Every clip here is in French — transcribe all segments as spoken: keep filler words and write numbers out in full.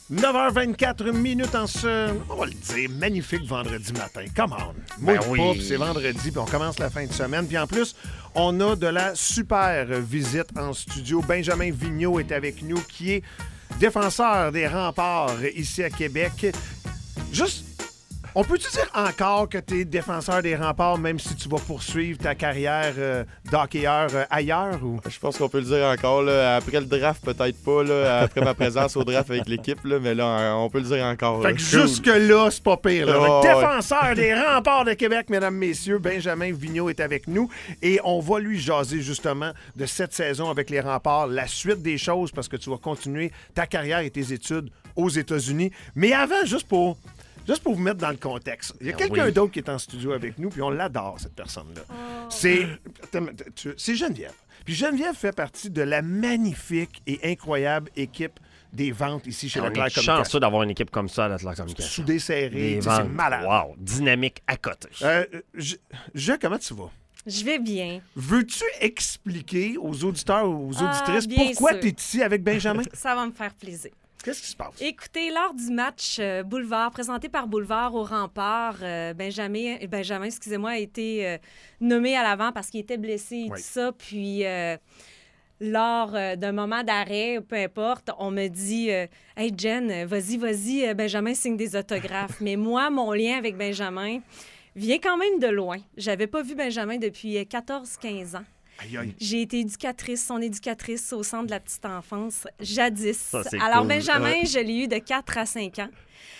neuf heures vingt-quatre minutes en ce, on va le dire, magnifique vendredi matin. Come on. Ben Moi, oui. pas, puis c'est vendredi, puis on commence la fin de semaine. Puis en plus, on a de la super visite en studio. Benjamin Vigneault est avec nous, qui est défenseur des remparts ici à Québec. Juste, on peut-tu dire encore que tu es défenseur des remparts, même si tu vas poursuivre ta carrière euh, d'hockeyeur euh, ailleurs? Ou? Je pense qu'on peut le dire encore. Là. Après le draft, peut-être pas. Là. Après ma présence au draft avec l'équipe, là. Mais là, on peut le dire encore. Fait là. que jusque-là, c'est pas pire. Là. Oh, Fait que défenseur des remparts de Québec, mesdames, messieurs, Benjamin Vigneault est avec nous. Et on va lui jaser justement de cette saison avec les remparts, la suite des choses, parce que tu vas continuer ta carrière et tes études aux États-Unis. Mais avant, juste pour... Juste pour vous mettre dans le contexte, il y a quelqu'un oui. d'autre qui est en studio avec nous, puis on l'adore, cette personne-là. Oh. C'est tu- c'est Geneviève. Puis Geneviève fait partie de la magnifique et incroyable équipe des ventes ici chez On Leclerc est Communication. chanceux d'avoir une équipe comme ça à Leclerc Communication. Soudé, serré, Des tu sais, c'est ventes, malade. wow, dynamique à côté. Euh, je, je, comment tu vas? Je vais bien. Veux-tu expliquer aux auditeurs ou aux Ah, auditrices bien pourquoi sûr. tu es ici avec Benjamin? Ça va me faire plaisir. Qu'est-ce qui se passe? Écoutez, lors du match euh, Boulevard, présenté par Boulevard au Rempart, euh, Benjamin, Benjamin excusez-moi, a été euh, nommé à l'avant parce qu'il était blessé et Oui. tout ça. Puis, euh, lors euh, d'un moment d'arrêt, peu importe, on me dit euh, Hey Jen, vas-y, vas-y, euh, Benjamin signe des autographes. Mais moi, mon lien avec Benjamin vient quand même de loin. J'avais pas vu Benjamin depuis quatorze quinze ans. Aïe, aïe. J'ai été éducatrice, son éducatrice au centre de la petite enfance, jadis. Ça, c'est Alors, cool. Benjamin, Ouais. je l'ai eu de quatre à cinq ans.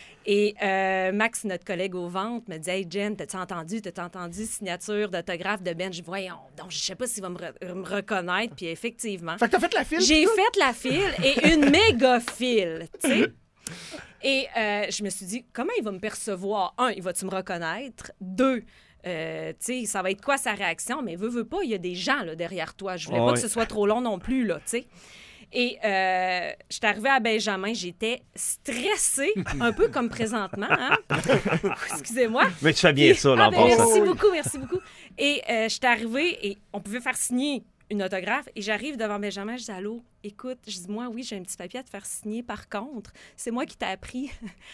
Et euh, Max, notre collègue aux ventes, me dit « Hey, Jen, t'as-tu entendu? T'as-tu entendu signature d'autographe de Ben? » Je dis « Voyons, donc je sais pas s'il va me, re- me reconnaître. » Puis effectivement, Fait que t'as fait la file? j'ai pis tout? fait la file et une méga file, tu sais. Et euh, je me suis dit, comment il va me percevoir? Un, il va-tu me reconnaître? Deux, euh, tu sais, ça va être quoi sa réaction? Mais veux, veux pas, il y a des gens là, derrière toi. Je voulais Ouais. pas que ce soit trop long non plus, là, tu sais. Et euh, je suis arrivée à Benjamin, j'étais stressée, un peu comme présentement. Hein? Excusez-moi. Mais tu fais bien ça, là, Ah, en ben, passant. merci beaucoup, merci beaucoup. Et euh, je suis arrivée et on pouvait faire signer une autographe. Et j'arrive devant Benjamin, je dis « Allô, écoute, je dis, moi, oui, j'ai un petit papier à te faire signer. Par contre, c'est moi qui t'ai appris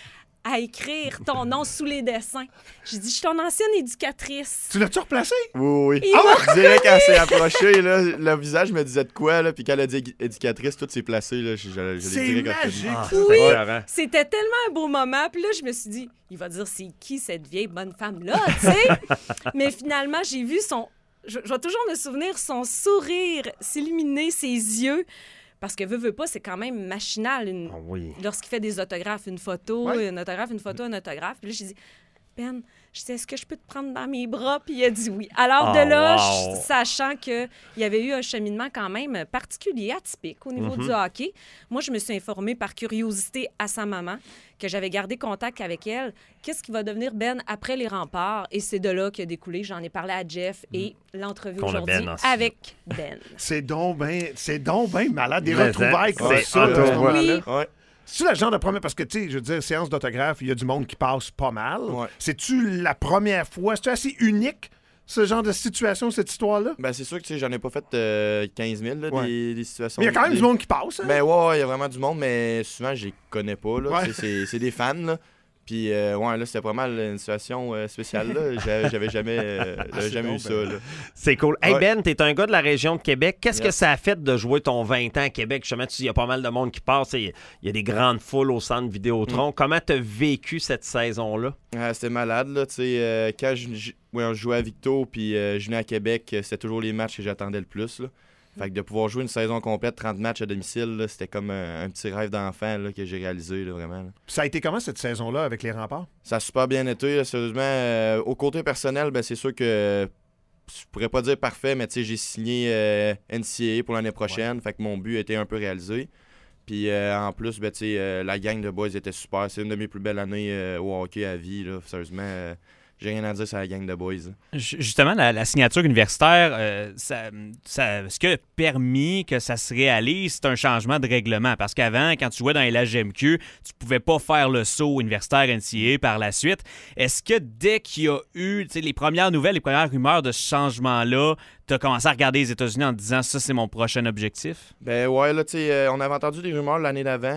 à écrire ton nom sous les dessins. » J'ai dit « Je suis ton ancienne éducatrice. Tu l'as-tu replacé? Oui, oui. Il Ah, je dirais quand elle s'est approchée, là, le visage me disait de quoi, là, puis quand elle a dit édu- éducatrice, tout s'est placé. Là, je, je, je C'est l'ai dit magique. Ah, Oui. c'est écœurant. » C'était tellement un beau moment. Puis là, je me suis dit « Il va dire, c'est qui cette vieille bonne femme-là? » Tu sais? Mais finalement, j'ai vu son... Je, je vais toujours me souvenir son sourire s'illuminer, ses yeux. Parce que, veut, veut pas, c'est quand même machinal. Une... Ah oui. Lorsqu'il fait des autographes, une photo, Ouais. un autographe, une photo, un autographe. Puis là, j'ai dit, Ben, je sais, est-ce que je peux te prendre dans mes bras? Puis il a dit oui. Alors, Ah, de là, wow. je- sachant qu'il y avait eu un cheminement quand même particulier, atypique au niveau du hockey, moi, je me suis informée par curiosité à sa maman, que j'avais gardé contact avec elle. Qu'est-ce qui va devenir Ben après les remparts? Et c'est de là qu'a découlé. J'en ai parlé à Jeff et l'entrevue Qu'on a aujourd'hui Ben en studio. avec Ben. C'est donc ben, c'est donc ben malade. Des Mais retrouvailles ça, comme c'est ça, là, à ce hot, moment-là. oui. Ouais. C'est-tu le genre de première... Parce que, tu sais, je veux dire, séance d'autographe, il y a du monde qui passe pas mal. Ouais. C'est-tu la première fois? C'est-tu assez unique, ce genre de situation, cette histoire-là? Ben, c'est sûr que tu sais, j'en ai pas fait euh, quinze mille, là, Ouais. des, des situations. Mais il y a quand même des- du monde qui passe, hein? Ben ouais, ouais, il y a vraiment du monde, mais souvent, je les connais pas. Là. Ouais. Tu sais, C'est, c'est des fans. Là. Puis, euh, ouais, là, c'était pas mal une situation euh, spéciale. Là. J'avais, j'avais jamais, euh, Ah, j'avais c'est jamais bon, eu ça. ben. Là. C'est cool. Hey Ouais. Ben, t'es un gars de la région de Québec. Qu'est-ce que Yes. ça a fait de jouer ton vingt ans à Québec? Justement, tu dis, il y a pas mal de monde qui passe. Il y a des grandes foules au centre Vidéotron. Comment t'as vécu cette saison-là? Ah, c'était malade. Là, tu sais, euh, quand je, je- ouais, on jouait à Victo puis euh, je venais à Québec, euh, c'était toujours les matchs que j'attendais le plus. Là. Fait que de pouvoir jouer une saison complète, trente matchs à domicile, là, c'était comme un, un petit rêve d'enfant là, que j'ai réalisé, là, vraiment. là. Ça a été comment, cette saison-là, avec les remparts? Ça a super bien été, là, sérieusement. Euh, au côté personnel, ben, c'est sûr que je pourrais pas dire parfait, mais tu sais, j'ai signé euh, N C A A pour l'année prochaine. Fait que mon but a été un peu réalisé. Puis euh, en plus, ben, tu sais, euh, la gang de boys était super. C'est une de mes plus belles années euh, au hockey à vie. Là. Sérieusement, euh, j'ai rien à dire sur la gang de boys. là. Ju- Justement, la, la signature universitaire, euh, ça, ça- ce qui a permis que ça se réalise, c'est un changement de règlement. Parce qu'avant, quand tu jouais dans les H M Q, tu pouvais pas faire le saut universitaire N C A A par la suite. Est-ce que dès qu'il y a eu tu sais, les premières nouvelles, les premières rumeurs de ce changement-là, tu as commencé à regarder les États-Unis en te disant « ça, c'est mon prochain objectif » Ben ouais, là, tu sais, euh, on avait entendu des rumeurs l'année d'avant.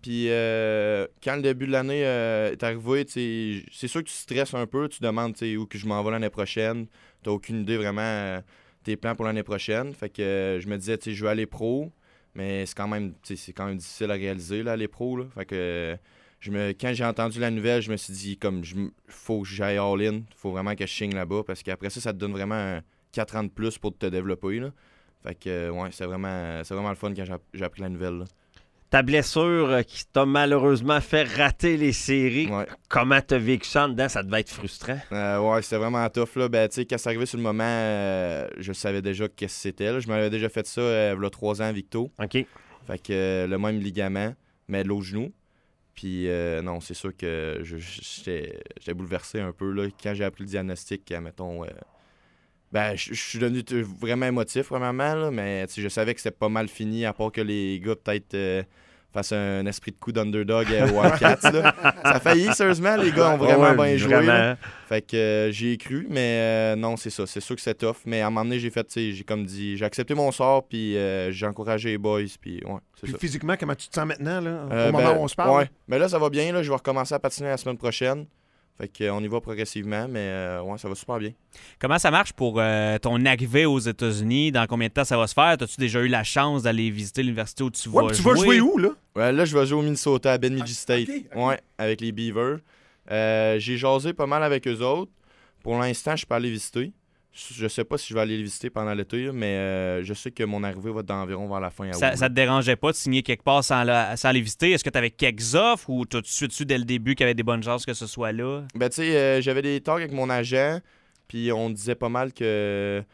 Puis euh, quand le début de l'année euh, est arrivé, c'est sûr que tu stresses un peu. Tu demandes où que je m'en vais l'année prochaine. Tu n'as aucune idée vraiment euh, tes plans pour l'année prochaine. Fait que euh, je me disais, je veux aller pro, mais c'est quand même c'est quand même difficile à réaliser, là, aller pro. Là. Fait que euh, je me, quand j'ai entendu la nouvelle, je me suis dit, comme, il faut que j'aille all-in. Il faut vraiment que je signe là-bas. Parce qu'après ça, ça te donne vraiment un quatre ans de plus pour te développer. Là. Fait que, euh, ouais, c'est vraiment, c'est vraiment le fun quand j'ai appris la nouvelle. Là. Ta blessure qui t'a malheureusement fait rater les séries, ouais. Comment t'as vécu ça en dedans? Ça devait être frustrant. Euh, ouais, c'était vraiment tough. Là. Ben, quand c'est arrivé sur le moment, euh, je savais déjà qu'est-ce que c'était. Là. Je m'avais déjà fait ça euh, il y a trois ans à Victo. OK. Fait que euh, le même ligament, mais de l'autre genou. Puis euh, non, c'est sûr que j'étais bouleversé un peu. Là. Quand j'ai appris le diagnostic, mettons... Euh, ben, je suis devenu vraiment émotif, premièrement, là, mais je savais que c'était pas mal fini, à part que les gars, peut-être, euh, fassent un esprit de coup d'underdog euh, au Wildcats. Là. Ça a failli, sérieusement, les gars ont vraiment ouais, bien joué. Vraiment. Fait que euh, j'y ai cru, mais euh, non, c'est ça. C'est sûr que c'est tough, mais à un moment donné, j'ai fait, j'ai comme dit, j'ai accepté mon sort, puis euh, j'ai encouragé les boys, puis ouais, c'est ça. Puis physiquement, comment tu te sens maintenant, là, euh, au ben, moment où on se parle? Ouais, mais là, ça va bien, là, je vais recommencer à patiner la semaine prochaine. Fait qu'on y va progressivement, mais euh, ouais, ça va super bien. Comment ça marche pour euh, ton arrivée aux États-Unis? Dans combien de temps ça va se faire? As-tu déjà eu la chance d'aller visiter l'université où tu ouais, vas tu jouer? vas jouer où, là? Ouais, là, je vais jouer au Minnesota, à Bemidji Ah, State. okay, okay. Ouais, avec les Beavers. Euh, j'ai jasé pas mal avec eux autres. Pour l'instant, je peux aller visiter. Je sais pas si je vais aller les visiter pendant l'été, mais euh, je sais que mon arrivée va être d'environ vers la fin août. Ça, ça te dérangeait pas de signer quelque part sans, la, sans les visiter? Est-ce que tu avais quelques offres ou tu as tout de suite su dès le début qu'il y avait des bonnes chances que ce soit là? Ben, tu sais, euh, j'avais des talks avec mon agent, puis on disait pas mal que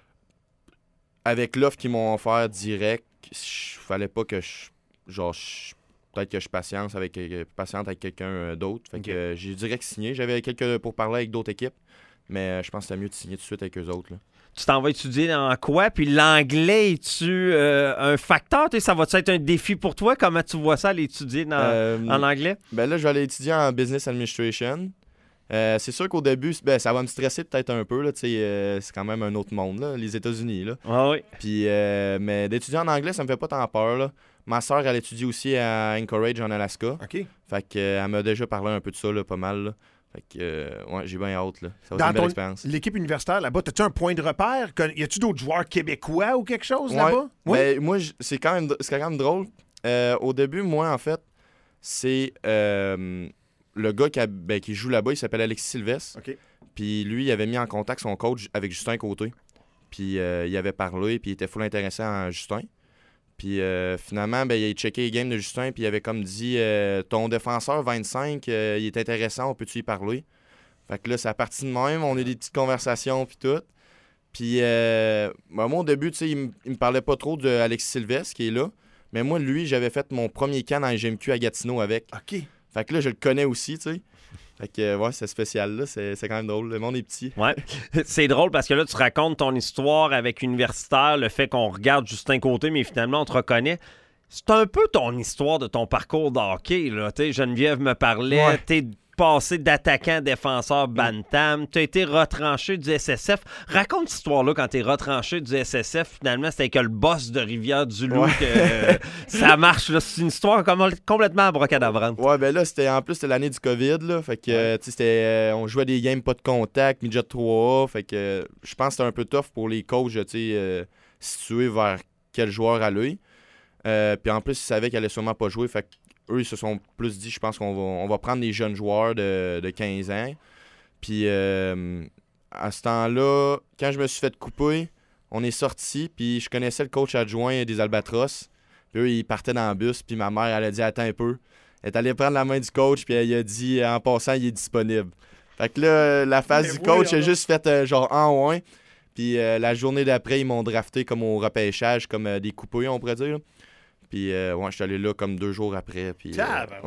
avec l'offre qu'ils m'ont offert direct, il fallait pas que je. Genre, je, peut-être que je patiente avec, patiente avec quelqu'un d'autre. Fait okay. que euh, j'ai direct signé. J'avais quelques pour parler avec d'autres équipes. Mais euh, je pense que c'était mieux de signer tout de suite avec eux autres. Là. Tu t'en vas étudier dans quoi? Puis l'anglais, es-tu euh, un facteur? Ça va-tu être un défi pour toi? Comment tu vois ça, aller étudier dans, euh, en anglais? Ben là, je vais aller étudier en Business Administration. Euh, c'est sûr qu'au début, ben, ça va me stresser peut-être un peu. Là, euh, c'est quand même un autre monde, là, les États-Unis. Là. Ah oui. Puis, euh, mais d'étudier en anglais, ça me fait pas tant peur. Là. Ma soeur, elle étudie aussi à Anchorage, en Alaska. OK. Fait qu'elle euh, m'a déjà parlé un peu de ça, là, pas mal. Là. Fait que, euh, ouais, j'ai bien hâte, là. Ça va être une belle expérience. L'équipe universitaire, là-bas, as-tu un point de repère? Y a-tu d'autres joueurs québécois ou quelque chose, ouais. là-bas? Oui. Ben, moi, c'est quand même, c'est quand même drôle. Euh, au début, moi, en fait, c'est euh, le gars qui, a, ben, qui joue là-bas, il s'appelle Alexis Sylvestre. OK. Puis lui, il avait mis en contact son coach avec Justin Côté. Puis euh, il avait parlé, puis il était full intéressant à Justin. Puis euh, finalement, ben, il a checké les games de Justin, puis il avait comme dit euh, ton défenseur vingt-cinq, euh, il est intéressant, on peut-tu y parler? Fait que là, c'est à partir de même, on a eu des petites conversations, puis tout. Puis euh, ben, moi, au début, tu sais, il, il me parlait pas trop d'Alexis Sylvestre, qui est là. Mais moi, lui, j'avais fait mon premier camp dans les G M Q à Gatineau avec. OK. Fait que là, je le connais aussi, tu sais. Fait que, ouais, c'est spécial, là. C'est, c'est quand même drôle. Le monde est petit. Ouais. C'est drôle parce que là, tu racontes ton histoire avec universitaire, le fait qu'on regarde Justin Côté, mais finalement, on te reconnaît. C'est un peu ton histoire de ton parcours de hockey, là. T'sais, Geneviève me parlait, ouais. T'es passé d'attaquant défenseur bantam, t'as été retranché du S S F. Raconte cette histoire-là quand t'es retranché du S S F. Finalement, c'était que le boss de Rivière-du-Loup ouais. que euh, ça marche. Là. C'est une histoire comme, complètement abracadabrante. Ouais, ben là, c'était en plus, c'était l'année du COVID. Là, fait que, ouais. tu sais, c'était, euh, on jouait des games pas de contact, midget trois A. Fait que euh, je pense que c'était un peu tough pour les coachs, tu sais, euh, situés vers quel joueur aller. Euh, puis en plus, ils savaient qu'ils allaient sûrement pas jouer. Fait que eux, ils se sont plus dit, je pense qu'on va, on va prendre des jeunes joueurs de, de quinze ans. Puis euh, à ce temps-là, quand je me suis fait couper, on est sortis, puis je connaissais le coach adjoint des Albatros. Puis eux, ils partaient dans le bus, puis ma mère, elle a dit « Attends un peu ». Elle est allée prendre la main du coach, puis elle a dit « En passant, il est disponible ». Fait que là, la phase du coach a juste fait euh, genre en ouin. Puis euh, la journée d'après, ils m'ont drafté comme au repêchage, comme euh, des coupés, on pourrait dire. Puis, euh, ouais, je suis allé là comme deux jours après. Puis, euh, ouais.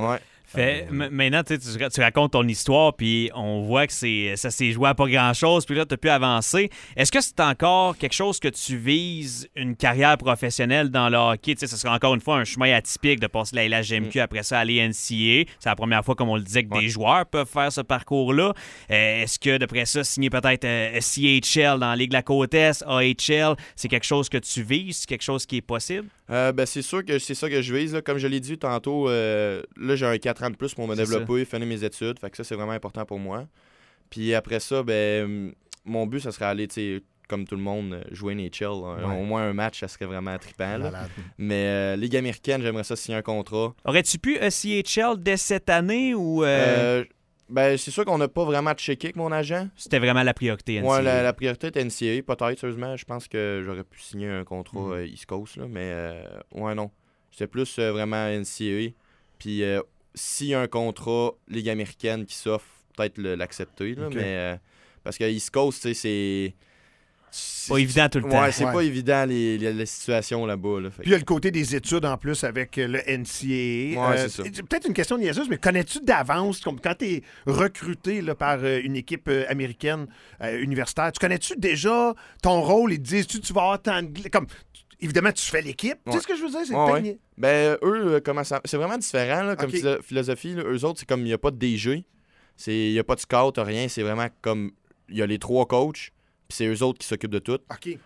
Fait, m- maintenant, tu, sais, tu tu racontes ton histoire, puis on voit que c'est, ça s'est joué à pas grand-chose, puis là, tu as pu avancer. Est-ce que c'est encore quelque chose que tu vises, une carrière professionnelle dans le hockey? Tu sais, ce serait encore une fois un chemin atypique de passer de la L H M Q, mm. après ça aller N C A A. C'est la première fois, comme on le disait, que ouais. des joueurs peuvent faire ce parcours-là. Euh, est-ce que, d'après ça, signer peut-être euh, C H L dans la Ligue de la Côte-Est, A H L, c'est quelque chose que tu vises? C'est quelque chose qui est possible? Euh, ben, c'est sûr que c'est ça que je vise. Là. Comme je l'ai dit tantôt, euh, là, j'ai un quatre ans de plus pour me c'est développer, ça. finir mes études. Fait que ça, c'est vraiment important pour moi. Puis après ça, ben, mon but, ça serait aller, tu sais, comme tout le monde, jouer N H L. Ouais. Au moins un match, ça serait vraiment trippant. Là. Mais euh, Ligue américaine, j'aimerais ça signer un contrat. Aurais-tu pu E C H L dès cette année ou... Euh... Euh, ben, c'est sûr qu'on n'a pas vraiment checké avec mon agent. C'était vraiment la priorité N C A A. Ouais, la, la priorité était N C A A. Peut-être, sérieusement, je pense que j'aurais pu signer un contrat mm. euh, East Coast, là, mais euh, ouais, non. C'était plus euh, vraiment N C A A. Puis euh, s'il y a un contrat Ligue américaine qui s'offre, peut-être le, l'accepter, là, okay. mais euh, parce que East Coast, tu sais, c'est... C'est pas évident tout le temps. Ouais, c'est ouais. pas évident les, les, les situations là-bas. Là, Puis il y a le côté des études en plus avec le N C A A. Ouais, euh, c'est ça. Peut-être une question niaiseuse, mais connais-tu d'avance, comme quand tu es recruté là, par euh, une équipe euh, américaine euh, universitaire, tu connais-tu déjà ton rôle et te dis-tu tu vas avoir tant de... Comme, évidemment, tu fais l'équipe. Ouais. Tu sais ce que je veux dire? C'est ouais, ouais. Ben, eux, comment ça... c'est vraiment différent là, comme okay. philosophie. Là. Eux autres, c'est comme il n'y a pas de D G. Il n'y a pas de scout, rien. C'est vraiment comme... Il y a les trois coachs. Puis c'est eux autres qui s'occupent de tout. OK.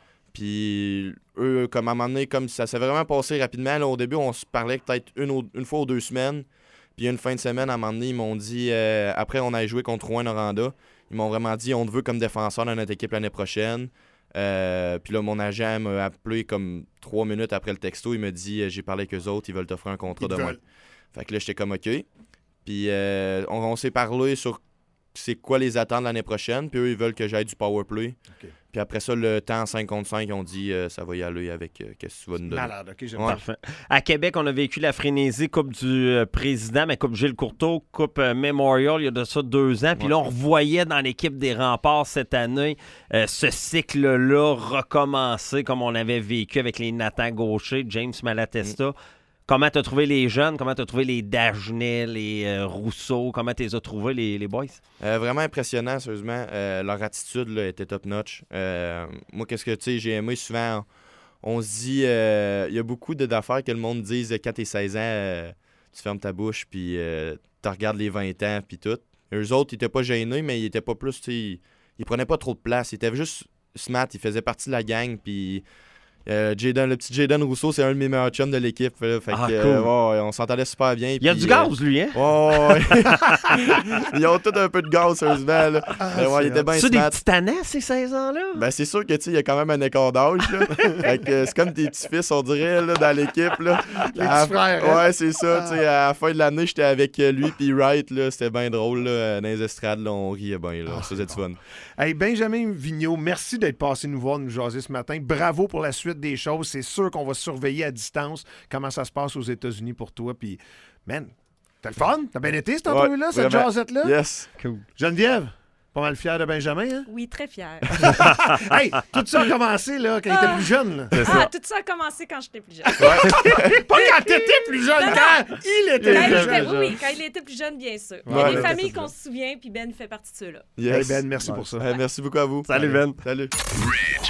Puis eux, comme à un moment donné, comme ça s'est vraiment passé rapidement. Là, au début, on se parlait peut-être une, ou, une fois ou deux semaines. Puis une fin de semaine, à un moment donné, ils m'ont dit... Euh, après, on a joué contre Rouen-Noranda. Ils m'ont vraiment dit, on te veut comme défenseur dans notre équipe l'année prochaine. Euh, puis là, mon agent m'a appelé comme trois minutes après le texto. Il m'a dit, j'ai parlé avec eux autres, ils veulent t'offrir un contrat ils demain. Veulent. Fait que là, j'étais comme OK. Puis euh, on, on s'est parlé sur... c'est quoi les attentes l'année prochaine, puis eux, ils veulent que j'aille du power play. Okay. Puis après ça, le temps cinq contre cinq, ils ont dit euh, ça va y aller avec euh, qu'est-ce que tu vas nous donner. Malade, OK, j'aime ouais. Parfait. À Québec, on a vécu la frénésie Coupe du euh, Président, mais Coupe Gilles Courteau, Coupe euh, Memorial, il y a de ça deux ans. Puis ouais. là, on revoyait dans l'équipe des Remparts cette année euh, ce cycle-là recommencer comme on avait vécu avec les Nathan Gaucher, James Malatesta. Mm. Comment tu as trouvé les jeunes? Comment tu as trouvé les Dagenet, les euh, Rousseau? Comment tu les as trouvés, les, les boys? Euh, vraiment impressionnant, sérieusement. Euh, leur attitude là, était top-notch. Euh, moi, qu'est-ce que tu sais, j'ai aimé souvent, on, on se dit, il euh, y a beaucoup de, d'affaires que le monde dise quand t'es seize ans, euh, tu fermes ta bouche, puis euh, tu regardes les vingt ans, puis tout. Et eux autres, ils étaient pas gênés, mais ils étaient pas plus, tu sais, ils, ils prenaient pas trop de place. Ils étaient juste smart, ils faisaient partie de la gang, puis... Euh, Jayden, le petit Jayden Rousseau, c'est un de mes meilleurs chums de l'équipe. Là, fait ah, que, cool. euh, ouais, on s'entendait super bien. Il y a puis, du gaz, euh, lui, hein? Ouais, ouais. Ils ont tous un peu de gaz, sérieusement. Là. Ah, mais, ouais, il était bien c'est smart. des petits tannants, ces seize ans-là? Ben, c'est sûr que, tu sais, il y a quand même un écart d'âge. Là. Fait que c'est comme tes petits-fils, on dirait, là, dans l'équipe. Là. Les à... petits frères. Hein? Ouais, c'est ça. Ah. À la fin de l'année, j'étais avec lui puis Wright. Là, c'était bien drôle. Là. Dans les estrades, là, on riait bien. Là. Ah, ça faisait du fun. Hey, Benjamin Vigneault, merci d'être passé nous voir, nous jaser ce matin. Bravo pour la suite des choses. C'est sûr qu'on va surveiller à distance comment ça se passe aux États-Unis pour toi. Puis, man, t'as le fun? T'as bien été cette ouais, entrevue-là, cette jasette-là? Yes. Cool. Geneviève, pas mal fière de Benjamin, hein? Oui, très fière. Hey, tout ça a commencé là, quand ah. il était plus jeune. Là. Ah, ça. Tout ça a commencé quand j'étais plus jeune. Ouais. Pas quand t'étais plus jeune, non, quand non. il était quand plus il jeune. était, oui, quand il était plus jeune, bien sûr. Il y a ouais, des familles qu'on se souvient, puis Ben fait partie de ceux-là. Yes. Hey Ben, merci ouais. pour ça. Hey, merci beaucoup à vous. Salut Ben. Salut.